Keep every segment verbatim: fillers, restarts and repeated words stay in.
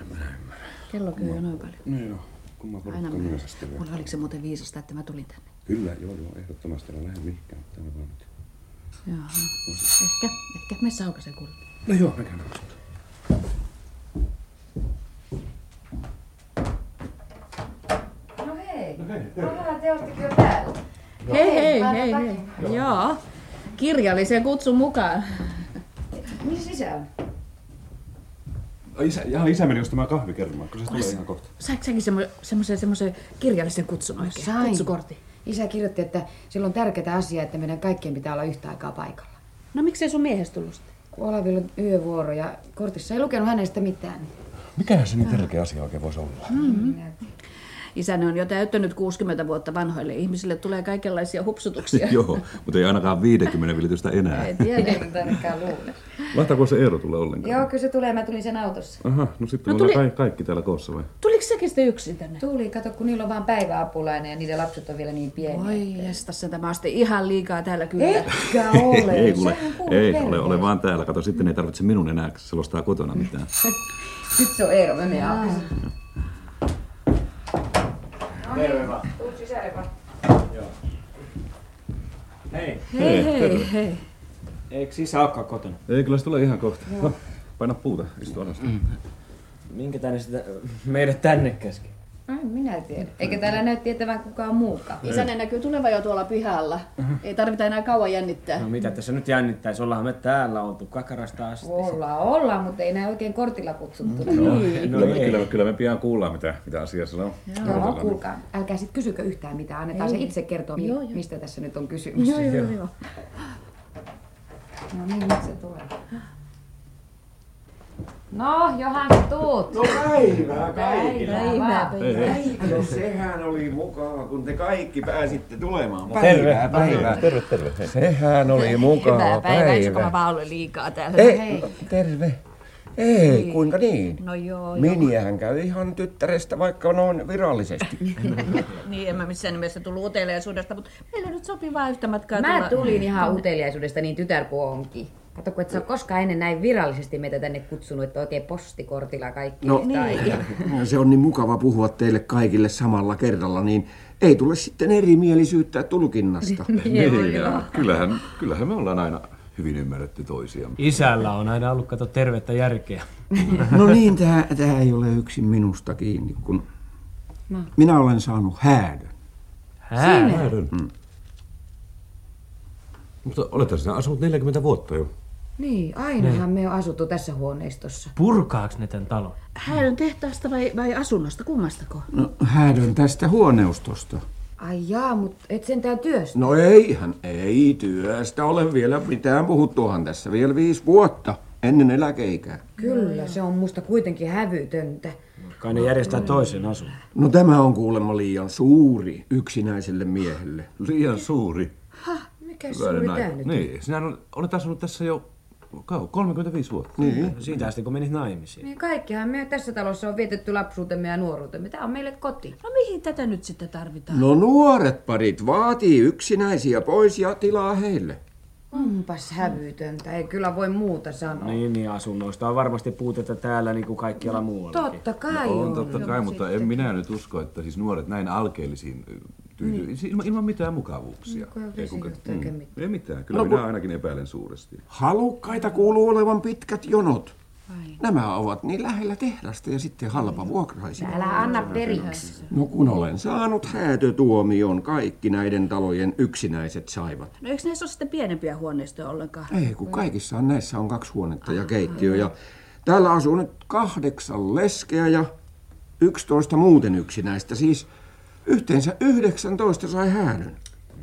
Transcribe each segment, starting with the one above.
Minä ymmärrän. Kello käy jo noin paljon. No joo, kun mä porukka myöhästelen. Mulla oliko se muuten viisasta, että mä tulin tänne? Kyllä, joo, joo, ehdottomasti älä lähde mihinkään, mutta täällä vaan nyt. Joo, ehkä, ehkä me Saukaseen kuulut. No joo, mä käyn avasta. No hei, no hei, no te oottekin jo täällä. Hei, hei, hei, hei. Joo. joo. Kirjallisen kutsun mukaan. Missä isä on? Isä, jaha, isä meni ostamaan kahvikermaa, kun se tulee ihan kohta. Saiko säkin semmoisen semmoisen kirjallisen kutsun oikein? Sain. Kutsukortti. Isä kirjoitti, että sillä on tärkeää asiaa, että meidän kaikkien pitää olla yhtä aikaa paikalla. No miksei sun miehestä tullut sitten? Kun Olavilla on yövuoro ja kortissa ei lukenut hänestä mitään. Mikähän se niin tärkeä asia oikein voisi olla? Mm-hmm. Isäni on jo täyttänyt kuusikymmentä vuotta vanhoille ihmisille. Tulee kaikenlaisia hupsutuksia. Joo, mutta ei ainakaan viisikymmentä vilitystä enää. Ei tiedä. Ei ainakaan luule. Mahtaako se Eero tulee ollenkaan? Joo, kyllä se tulee. Mä tulin sen autossa. Aha, no sitten No me tuli- ollaan ka- kaikki täällä koossa vai? Tuliko säkin sitten yksin tänne? Tuli, kato, kun niillä on vaan päiväapulainen ja niiden lapset on vielä niin pieniä. Oi jestas, sen tämä on sitten ihan liikaa täällä kyllä. Etkä ole. Ei, kuule, Sehän kuuluu ei perheeseen. ole, ole vaan täällä. Kato, sitten ei tarvitse minun enää selostaa kotona mitään. Nyt se on Eero, mä menen autossa. Terve vaan. Tuut sisälle vaan. Joo. Hei, Hei, hei, terve. hei. eikö isä olekaan kotona? Ei, kyllä se tulee ihan kohta. No, paina puuta, istu alas. Mm. Minkä tänne sitä meidät tänne käski? Ai, minä tiedän. Eikä täällä näy tietävän kukaan muukaan. Isänen näkyy tulevan jo tuolla pihalla. Ei tarvita enää kauan jännittää. No mitä tässä nyt jännittäisi? Ollaan me täällä oltu kakarasta asti. Ollaan, ollaan, mutta ei näy oikein kortilla kutsuttu. No, No kyllä, me, ei. kyllä, kyllä me pian kuullaan, mitä, mitä asiassa on. Joo, kuulkaa. Älkää sit kysykö yhtään mitään. Annetaan Ei. se itse kertoa, Joo, joo. mistä tässä nyt on kysymys. Joo, joo, joo. No niin, nyt se tulee. No, Johan, sä tuut. No päivää kaikille. Päivää, Hei, hei. No sehän oli mukava, kun te kaikki pääsitte tulemaan. No, terve. Päivää, päivää. Terve, terve. Hei. Sehän oli mukava Hyvää päivää, päivä. eikö mä vaan ole liikaa täällä? Ei, no, terve. Ei, kuinka niin? No joo, joo. Miniähän käy ihan tyttärestä, vaikka noin virallisesti. Niin, en mä missään nimessä tullut uteliaisuudesta, mutta meillä nyt sopii vaan yhtä matkaa Mä tulla- tulin ihan uteliaisuudesta, niin tytär kuin onkin. Kato, kun et sä ole koskaan ennen näin virallisesti meitä tänne kutsunut, että oikein postikortilla kaikki No, yhtä aikaa. se on niin mukava puhua teille kaikille samalla kerralla, niin ei tule sitten erimielisyyttä tulkinnasta. Niin, ja kyllähän, kyllähän me ollaan aina hyvin ymmärretty toisiamme. Isällä on aina ollut kato tervettä järkeä. No niin, tää, tää ei ole yksin minusta kiinni, kun minä olen saanut häädön. Häädön. Mm. Mutta olette sinä asunut neljäkymmentä vuotta jo. Niin, ainahan me on asuttu tässä huoneistossa. Purkaaks ne tän talon? Häädön tehtaasta vai, vai asunnosta, kummastako? No, häädön tästä huoneustosta. Ai jaa, mutta et sentään työstä. No eihän, ei työstä ole vielä mitään puhuttuahan tässä vielä viisi vuotta ennen eläkeikää. Kyllä, se on musta kuitenkin hävytöntä. Kai ne järjestää toisen asun. No tämä on kuulemma liian suuri yksinäiselle miehelle. Liian suuri. Mikä suuri tää nyt? Niin, sinä olet asunut tässä jo kau- kolmekymmentäviisi vuotta. Niin. Siitä asti kun menit naimisiin. Niin kaikkihan me tässä talossa on vietetty lapsuutemme ja nuoruutemme. Tää on meille koti. No mihin tätä nyt sitten tarvitaan? No nuoret parit vaatii yksinäisiä pois ja tilaa heille. Onpas hävytöntä, ei kyllä voi muuta sanoa. Niin, niin asunnoista on varmasti puutetta täällä niin kuin kaikkialla muuallakin. Totta kai On on. totta kai, mutta en minä nyt usko, että siis nuoret näin alkeellisiin tyytyy, niin. ilman, ilman mitään mukavuuksia. Niin, kun ei Ei, oikein kuinka- oikein mitään. Ei mitään, kyllä No, minä kun- ainakin epäilen suuresti. Halukkaita kuuluu olevan pitkät jonot. Nämä ovat niin lähellä tehdasta ja sitten halpa vuokraisia. Älä anna periksi. No kun olen saanut häätötuomion, kaikki näiden talojen yksinäiset saivat. No eikö näissä ole sitten pienempiä huoneistoja ollenkaan? Ei, kun kaikissa on näissä on kaksi huonetta ja keittiö. Ja täällä asuu nyt kahdeksan leskeä ja yksitoista muuten yksinäistä. Siis yhteensä yhdeksäntoista sai häädön.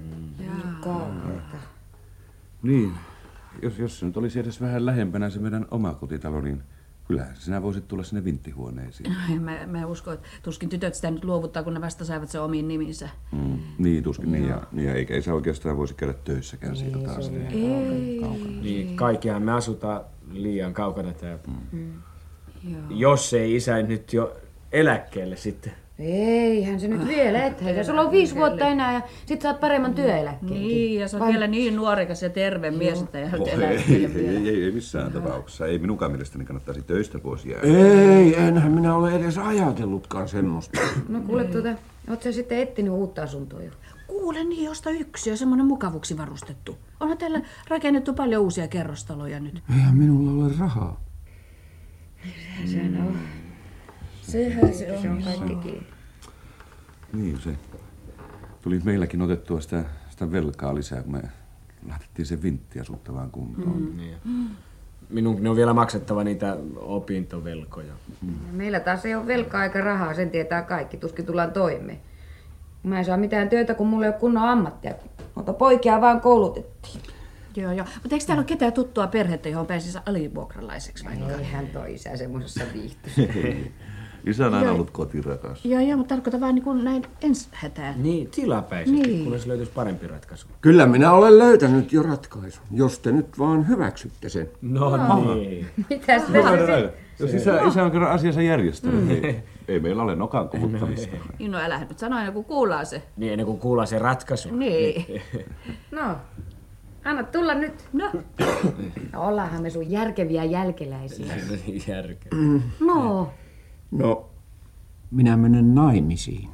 Niin, jos, jos se nyt olisi edes vähän lähempänä se meidän oma kotitalo, niin kyllähän sinä voisit tulla sinne vinttihuoneisiin. Ai, Mä, mä uskon, että tuskin tytöt sitä nyt luovuttaa, kun ne vasta saivat sen omiin niminsä. Mm, niin, tuskin niin, ja, niin ja eikä isä oikeastaan voisi käydä töissäkään siitä taas. Niin. Niin, kaikkihan me asutaan liian kaukana täältä. Joo. Jos ei isä nyt jo eläkkeelle sitten Eihän se nyt vielä eteenkä. Sulla on viisi vuotta enää ja sit saat paremman työeläkkeen. Niin, ja se on Vai- vielä niin nuorekas ja terve mies, että ei Oh, ei, eläkkeelle ei, vielä. ei, ei missään tapauksessa. Ei minunkaan mielestäni kannattaisi töistä pois jäädä. Ei, enhän minä ole edes ajatellutkaan semmoista. No kuule tuota, oot sä sitten etsinyt uutta asuntoa jo? Kuule niin, josta yksi on semmoinen mukavuksi varustettu. Onhan täällä rakennettu paljon uusia kerrostaloja nyt. Eihän minulla ole rahaa. Sehän on. Sehän se on. Se on kaikki kiinni. Niin se. Tuli meilläkin otettua sitä, sitä velkaa lisää, kun me lähdettiin sen vintti asuttavaan kuntoon. Mm. Niin. Minunkin on vielä maksettava niitä opintovelkoja. Meillä taas ei ole velkaa eikä rahaa, sen tietää kaikki. Tuskin tullaan toimeen. Mä en saa mitään työtä, kun mulla ei ole kunnon ammattia. Mutta poikia vaan koulutettiin. Joo, joo. Mutta eikö täällä ole ketään tuttua perhettä, johon pääsisi alivuokralaiseksi vaikka? Eihän toi isä semmoisessa viihtyisi. Isänä on Joo. ollut kotirakas. Joo, joo, mutta tarkoitan vaan niin kuin näin ensi hätään. Niin, tilapäisesti, Niin. kunnes löytyisi parempi ratkaisu. Kyllä minä olen löytänyt jo ratkaisun, jos te nyt vaan hyväksytte sen. No, no. niin. Mitäs te Näin, sitten? näin. Jos isä, isä on kerran asiansa järjestänyt, mm. ei, ei meillä ole nokan kuluttamista. Niin, no älä nyt sano aina, kun kuullaan se. Niin ennen kuin kuullaan se ratkaisu. Niin. No, anna tulla nyt. No, No ollaanhan me sun järkeviä jälkeläisiä. Järkeä. No, No, minä menen naimisiin.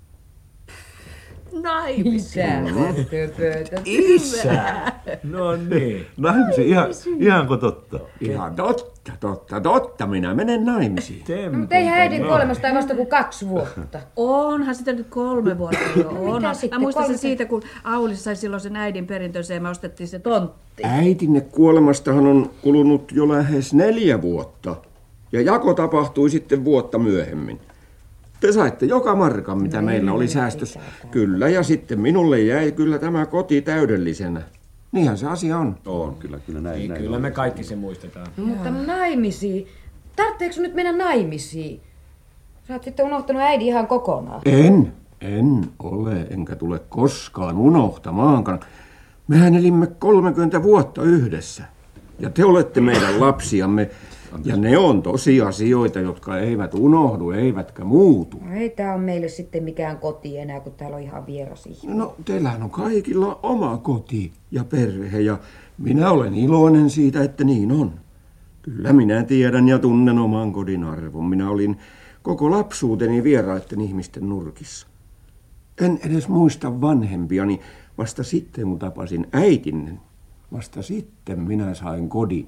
naimisiin. mitä töpötä. Isä! No niin. Naimisiin, ihan, ihanko totta? Ihan totta, totta, totta, minä menen naimisiin. No, mutta eihän äidin kuolemasta ei vasta kuin kaksi vuotta. Onhan sitä nyt kolme vuotta jo. On. Mä sitten? muistan sen Kolme- siitä, kun Aulis sai silloin sen äidin perintönsä ja me ostettiin se tontti. Äitinne kuolemastahan on kulunut jo lähes neljä vuotta. Ja jako tapahtui sitten vuotta myöhemmin. Te saitte joka markan, mitä no meillä oli säästössä. Kyllä, ja sitten minulle jäi kyllä tämä koti täydellisenä. Niinhän se asia on. On, kyllä, kyllä näin. Niin, näin kyllä on. me kaikki se muistetaan. No, mutta naimisiin. Tarvitseeko sun nyt mennä naimisiin? Sä oot sitten unohtanut äidin ihan kokonaan. En, en ole, enkä tule koskaan unohtamaankaan. Mehän elimme kolmekymmentä vuotta yhdessä. Ja te olette meidän lapsiamme. Ja ne on tosiasioita, jotka eivät unohdu, eivätkä muutu. No ei tää on meille sitten mikään koti enää, kun täällä on ihan vieras ihminen. No, teillähän on kaikilla oma koti ja perhe, ja minä olen iloinen siitä, että niin on. Kyllä minä tiedän ja tunnen oman kodin arvon. Minä olin koko lapsuuteni vieraiden ihmisten nurkissa. En edes muista vanhempiani. Vasta sitten, kun tapasin äitinne, vasta sitten minä sain kodin.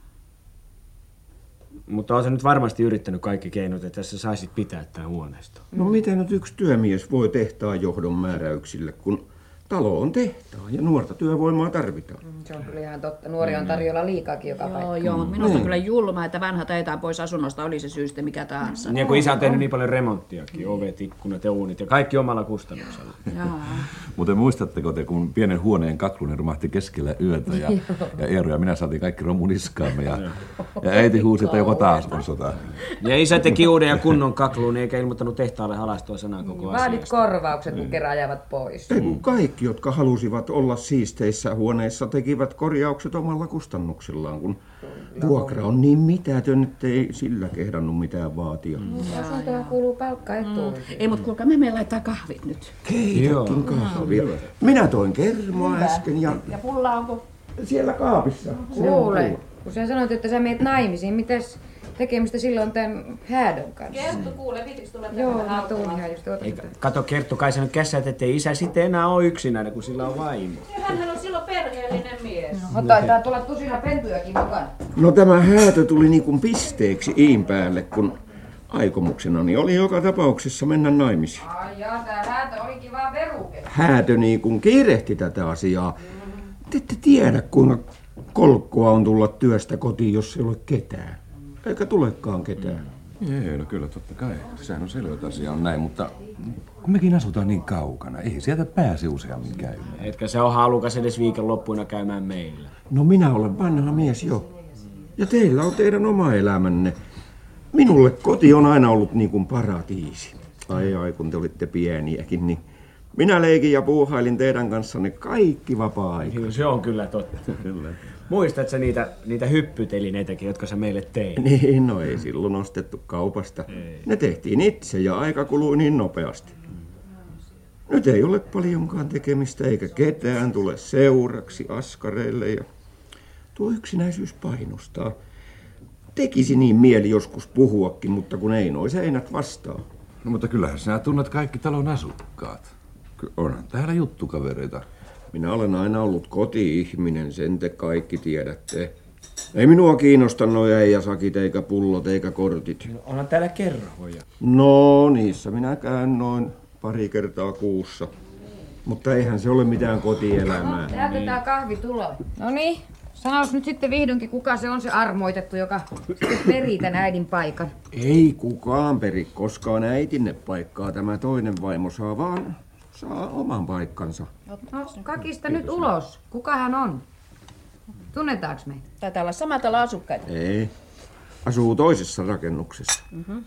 Mutta oot sä nyt varmasti yrittänyt kaikki keinot, että sä saisit pitää tämän huoneiston. No miten nyt yksi työmies voi tehtaan johdon määräyksille, kun talo on tehtaa ja nuorta työvoimaa tarvitaan? Se on kyllä ihan totta. Nuoria on tarjolla liikaakin joka Joo, paikka. joo, mutta minusta on kyllä julma, että vanhat ajetaan pois asunnosta, oli se syystä mikä tahansa. Niin kun isä on tehnyt niin paljon remonttiakin, ovet, ikkunat ja uunit ja kaikki omalla kustannuksella. Jaa. Mutta muistatteko te, kun pienen huoneen kaklunen romahti keskellä yötä ja, ja Eero ja minä saatiin kaikki romu niskaamme ja, ja äiti huusi, että joko taas on sota. Ja isä teki uuden ja kunnon kakluun, eikä ilmoittanut tehtaalle halastua sanaa koko Vaadit asiasta. korvaukset, kun kerran ajavat pois. Ei kun kaikki, jotka halusivat olla siisteissä huoneissa, tekivät korjaukset omalla kustannuksillaan, kun vuokra on niin mitätön, ettei sillä kehdannut mitään vaatia. Asuntoon kuuluu palkkaetuun. Ei, mutta kuulkaa, me meillä laittaa kahvit nyt. Keitäkin kahvia. Minä toin kermoa äsken ja Ja pulla onko? siellä kaapissa. Kuule, kun sä sanoit, että sä meet naimisiin, mitäs tekemistä silloin tämän häädön kanssa? Kerttu, kuule, viitiks tulla Joo, mä tuun ihan just otan. Eikä, kato Kerttu, kai sä nyt kässäät, ettei isä sitten enää ole yksinäinen, kun sillä on vaimo. Hänhän on silloin perheellinen mies. No, taitaa tulla tusina pentujakin mukana. No tämä häätö tuli niin kuin pisteeksi iin päälle, kun aikomuksenani oli joka tapauksessa mennä naimisiin. Ai jaa, tää häätö olikin vaan veruke. Häätö niin kuin kiirehti tätä asiaa. Te ette tiedä, kuinka kolkkoa on tulla työstä kotiin, jos ei ole ketään. Eikä tulekaan ketään. Ei, no kyllä totta kai. Sehän on selvä, että asia on näin, mutta kun mekin asutaan niin kaukana, ei sieltä pääse useammin käymään. Etkä se ole halukas edes viikonloppuina käymään meillä. No minä olen vanha mies jo. Ja teillä on teidän oma elämänne. Minulle koti on aina ollut niin kuin paratiisi. Ai ai, kun te olitte pieniäkin, niin Minä leikin ja puuhailin teidän kanssanne kaikki vapaa-aika. Kyllä, se on kyllä totta. Kyllä. Muistatko niitä, niitä hyppytelineitäkin, jotka sä meille teit? Niin, no ei silloin ostettu kaupasta. Ei. Ne tehtiin itse ja aika kului niin nopeasti. Nyt ei ole paljonkaan tekemistä eikä ketään tule seuraksi askareille ja tuo yksinäisyys painostaa. Tekisi niin mieli joskus puhuakin, mutta kun ei noi seinät vastaa. No mutta kyllähän sinä tunnet kaikki talon asukkaat. Onhan täällä juttukavereita. Minä olen aina ollut koti-ihminen, sen te kaikki tiedätte. Ei minua kiinnosta nuo äijäsakit eikä pullot eikä kortit. No, onhan täällä kerhoja. No niissä minä käyn noin pari kertaa kuussa. Mutta eihän se ole mitään kotielämää. Täältä tää kahvi tulee. No niin, sanois nyt sitten vihdoinkin, kuka se on se armoitettu, joka perii tän äidin paikan. Ei kukaan peri koskaan äitinne paikkaa. Tämä toinen vaimo saa vaan saa oman paikkansa. No kakista nyt ulos. Kuka hän on? Tunnetaanko me? Taitaa olla sama talo asukkaita. Ei. Asuu toisessa rakennuksessa. Mm-hmm.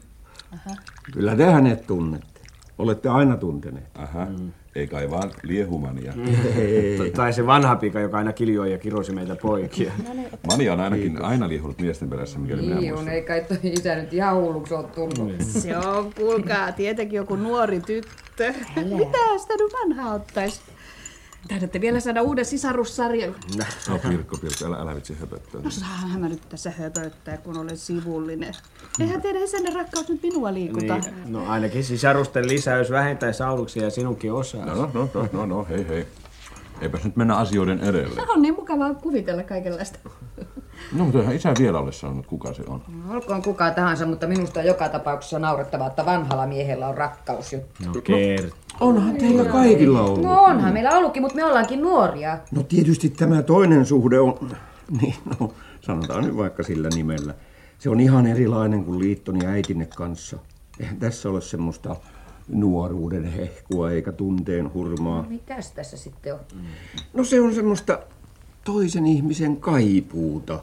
Kyllä te hänet tunnette. Olette aina tunteneet. Aha. Mm. Ei kai vaan liehumania. Ei. Tai se vanha pika, joka aina kiljoi ja kirosi meitä poikia. Mania on ainakin Kiitos. aina liehunut miesten perässä, mikäli minä Niin muistan. on, ei kai toi isä nyt ihan hulluksi ole tullut. Se on, kuulkaa, tietenkin joku nuori tyttö. Mitä sitä nyt vanhaa ottais? Taidatte vielä saada uuden sisarussarjan. No Pirkko, Pirkko, älä, älä vitsi höpöttää. No saahan mä nyt tässä höpöttää, kun olen sivullinen. Eihän teidän isänne rakkaus nyt minua liikuta. Niin. No ainakin sisarusten lisäys vähentäisi Auluksen ja sinunkin osaa. No, no, no, no, no, no, hei, hei. Eipäs nyt mennä asioiden edelle. Se on niin mukavaa kuvitella kaikenlaista. No, mutta eihän isä vielä ole sanonut, kuka se on. No, olkoon kuka tahansa, mutta minusta on joka tapauksessa naurettavaa, että vanhalla miehellä on rakkausjuttu. No Kert. Onhan teillä kaikilla ollut. No onhan meillä ollutkin, mutta me ollaankin nuoria. No tietysti tämä toinen suhde on, niin no sanotaan nyt vaikka sillä nimellä. Se on ihan erilainen kuin liittoni äitinne kanssa. Eihän tässä ole semmoista nuoruuden hehkua eikä tunteen hurmaa. No, mitäs tässä sitten on? No se on semmoista toisen ihmisen kaipuuta,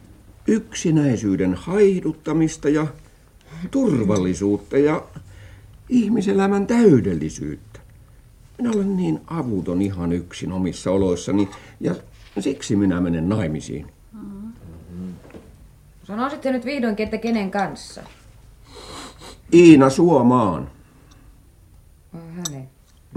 yksinäisyyden haihduttamista ja turvallisuutta ja ihmiselämän täydellisyyttä. Minä olen niin avuton ihan yksin omissa oloissani ja siksi minä menen naimisiin. Mm-hmm. Sanoisitte nyt vihdoinkin, että kenen kanssa? Iina Suomaan. Vai hänen?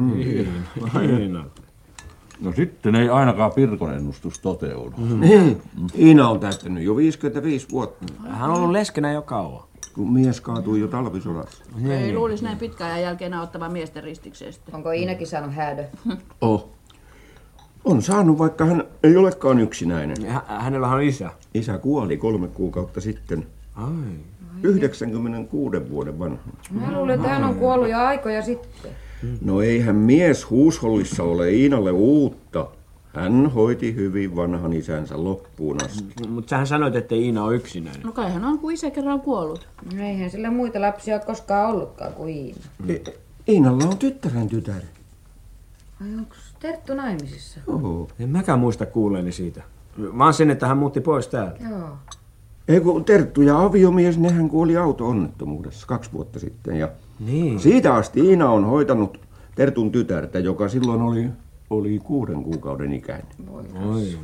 Iina. No sitten ei ainakaan Pirkon ennustus toteudu. Mm. Ei, Iina on täyttänyt jo viisikymmentäviisi vuotta. Hän on ollut leskenä jo kauan. Kun mies kaatui jo talvisodassa. Ei luulisi näin pitkän ajan jälkeen ottavan miesten ristiksestä. Onko Iinakin saanut häädö? Oh. On saanut, vaikka hän ei olekaan yksinäinen. Hä- hänellä on isä. Isä kuoli kolme kuukautta sitten. Ai. yhdeksänkymmentäkuuden vuoden vanha. Mä luulen, että hän on kuollut jo aikoja sitten. No eihän mies huushollissa ole Iinalle uutta. Hän hoiti hyvin vanhan isänsä loppuun asti. Mutta sähän sanoit, että Iina on yksinäinen. No kai hän on, kun isä kerran kuollut. No eihän sillä muita lapsia ole koskaan ollutkaan kuin Iina. I- Iinalla on tyttären tytär. Ai onko Terttu naimisissa? Oho. En mäkään muista kuulleeni siitä. Vaan sen, että hän muutti pois täältä. Joo. Ei kun Terttu ja aviomies, nehän kuoli auto-onnettomuudessa kaksi vuotta sitten. Ja Niin. siitä asti Iina on hoitanut Tertun tytärtä, joka silloin oli, oli kuuden kuukauden ikäinen. Oi.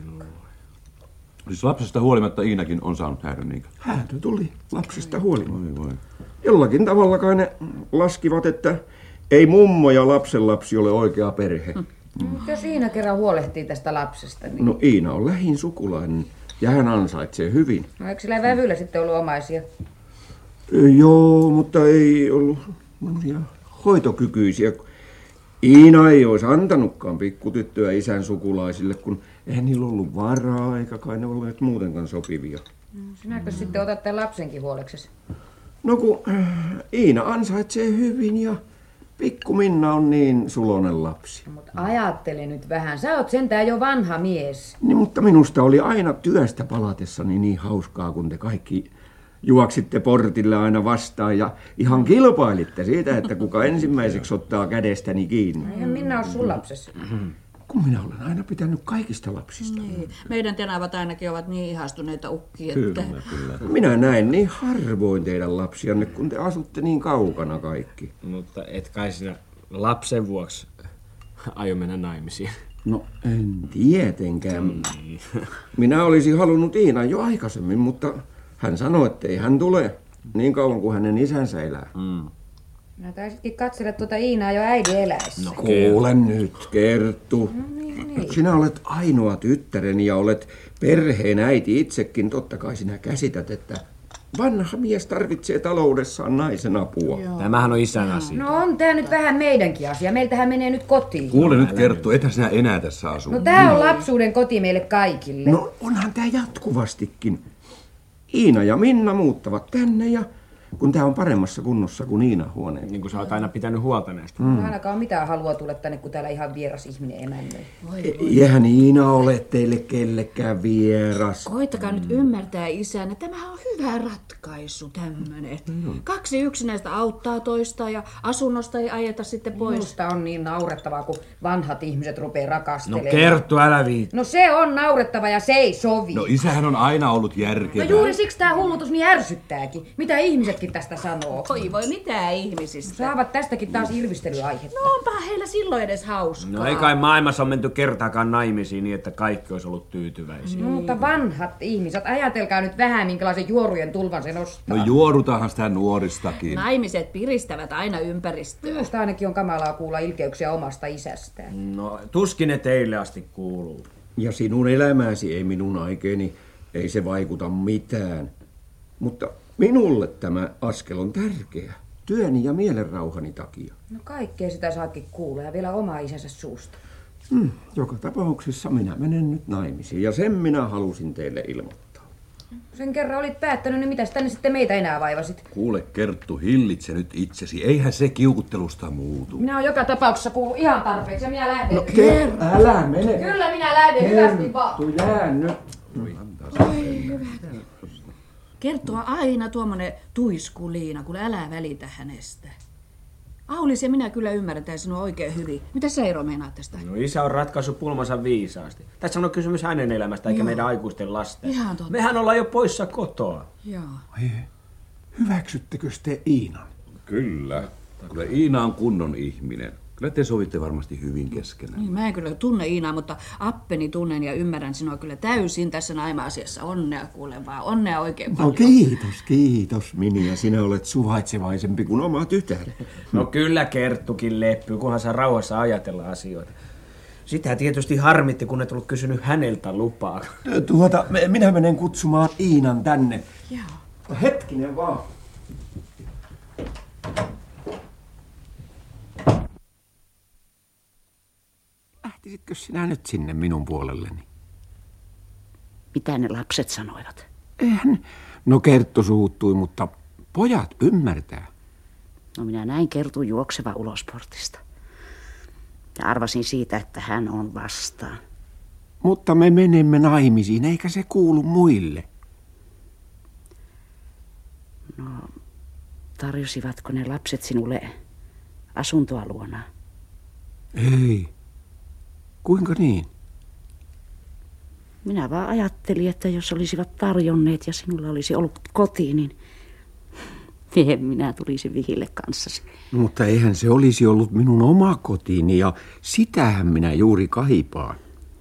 Siis lapsesta huolimatta Iinakin on saanut häädön, niinkö? Häätö tuli lapsista huolimatta. Voi voi. Jollakin tavalla kai ne laskivat, että ei mummo ja lapsenlapsi ole oikea perhe. No, mutta jos Iina kerran huolehtii tästä lapsesta, niin... No Iina on lähin sukulainen ja hän ansaitsee hyvin. No eikö sillä vävyllä sitten ollut omaisia? Joo, mutta ei ollut hoitokykyisiä. Iina ei olisi antanutkaan pikkutyttöä isän sukulaisille, kun eihän niillä ollut varaa, eikä kai ne olleet muutenkaan sopivia. No, sinäkö sitten otat tämän lapsenkin huoleksesi? No kun äh, Iina ansaitsee hyvin ja pikku Minna on niin sulonen lapsi. No, mutta ajattele nyt vähän, sä oot sentään jo vanha mies. Niin, mutta minusta oli aina työstä palatessani niin hauskaa, kun te kaikki juoksitte portille aina vastaan ja ihan kilpailitte siitä, että kuka ensimmäiseksi ottaa kädestäni kiinni. Eihän Minna ole sun lapsessa. Kun minä olen aina pitänyt kaikista lapsista. Niin. Meidän tenavat ainakin ovat niin ihastuneita ukkia, Kyllä, että... kyllä. Minä näen niin harvoin teidän lapsianne, kun te asutte niin kaukana kaikki. Mutta et kai sinä lapsen vuoksi Aio mennä naimisiin. No en tietenkään. Minä olisin halunnut Iinan jo aikaisemmin, mutta hän sanoi, että ei hän tule niin kauan kuin hänen isänsä elää. Mm. Mä taisitkin katsella tuota Iinaa jo äidin eläessä. No kuule nyt, Kerttu. No niin, niin. Sinä olet ainoa tyttäreni ja olet perheen äiti itsekin. Totta kai sinä käsität, että vanha mies tarvitsee taloudessaan naisen apua. Joo. Tämähän on isän asia. No on tää nyt vähän meidänkin asia. Meiltähän menee nyt kotiin. Kuule nyt Kerttu, ethän sinä enää tässä asu. No tää on lapsuuden koti meille kaikille. No onhan tämä jatkuvastikin. Iina ja Minna muuttavat tänne ja kun tämä on paremmassa kunnossa kuin Iinan huoneen. Niin kuin sä oot aina pitänyt huolta näistä. Mm. Ainakaan mitään halua tulla tänne, kun täällä ihan vieras ihminen emännöi. Eihän Iina ole teille kellekään vieras. Koittakaa nyt ymmärtää isänä, tämähän on hyvä ratkaisu tämmönen. Kaksi yksinäistä auttaa toista ja asunnosta ei ajeta sitten pois. Minusta on niin naurettavaa, kun vanhat ihmiset rupeaa rakastelemaan. No Kerttu, älä viit. No se on naurettava ja se ei sovi. No isähän on aina ollut No järkevä. juuri siksi tää hullutus niin ärsyttääkin. Mitä ihmisetkin tästä sanoo? Oi voi mitään ihmisistä. Saavat tästäkin taas irvistelyaihetta. No onpa heillä silloin edes hauskaa. No ei kai maailmassa on menty kertaakaan naimisiin niin, että kaikki olisi ollut tyytyväisiä. No, mutta vanhat ihmiset, ajatelkaa nyt vähän, minkälaisen juorujen tulvan se nostaa. No juorutahan sitä nuoristakin. Naimiset piristävät aina ympäristöä. Minusta ainakin on kamalaa kuulla ilkeyksiä omasta isästään. No tuskin ne teille asti kuuluu. Ja sinun elämäsi ei minun aikeeni, ei se vaikuta mitään. Mutta minulle tämä askel on tärkeä, työni ja mielenrauhani takia. No kaikkea sitä saakin kuulla ja vielä oma isänsä suusta. Hmm, joka tapauksessa minä menen nyt naimisiin ja sen minä halusin teille ilmoittaa. Sen kerran olit päättänyt, niin mitäs tänne sitten meitä enää vaivasit? Kuule Kerttu, hillitse nyt itsesi. Eihän se kiukuttelusta muutu. Minä oon joka tapauksessa kuullut ihan tarpeeksi ja minä lähden. No Kerttu, älä mene. Kyllä minä lähden, hyvästi vaan. Kerttu, jää nyt. Kertoo aina tuommoinen tuiskuliina, kun älä välitä hänestä. Aulis ja minä kyllä ymmärretään sinua oikein hyvin. Mitä sä Eero meinaat tästä? No isä on ratkaissut pulmansa viisaasti. Tässä on kysymys hänen elämästä eikä Joo. meidän aikuisten lasten. Ihan totta. Mehän ollaan jo poissa kotoa. Joo. Ai, hyväksyttekö te Iinan? Kyllä. Kyllä Iina on kunnon ihminen. Kyllä te sovitte varmasti hyvin keskenään. Niin, mä en kyllä tunne Iinaa, mutta appeni tunnen ja ymmärrän sinua kyllä täysin tässä naima-asiassa. Onnea kuule vaan, onnea oikein paljon. No kiitos, kiitos Mini, ja sinä olet suvaitsevaisempi kuin oma tytär. No kyllä Kerttukin leppyy, kunhan saa rauhassa ajatella asioita. Sitä tietysti harmitti, kun et ollut kysynyt häneltä lupaa. Tuota, minä menen kutsumaan Iinan tänne. Joo. Hetkinen vaan. Lähtisitkö sinä nyt sinne minun puolelleni? Mitä ne lapset sanoivat? Eihän. No Kerttu suuttui, mutta pojat ymmärtää. No minä näin Kertu juokseva ulos portista. Ja arvasin siitä, että hän on vastaan. Mutta me menemme naimisiin, eikä se kuulu muille. No, tarjosivatko ne lapset sinulle asuntoa luona? Ei. Kuinka niin? Minä vaan ajattelin, että jos olisivat tarjonneet ja sinulla olisi ollut koti, niin en minä tulisi vihille kanssasi. No, mutta eihän se olisi ollut minun oma kotiini ja sitähän minä juuri kaipaan.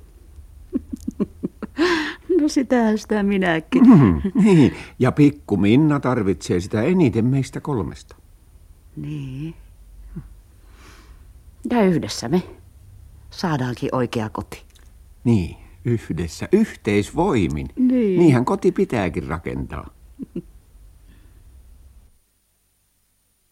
No sitähän sitä minäkin. Mm, niin, ja pikku Minna tarvitsee sitä eniten meistä kolmesta. Niin. Ja yhdessä me saadaankin oikea koti. Niin, yhdessä, yhteisvoimin. Niin. Niinhän koti pitääkin rakentaa.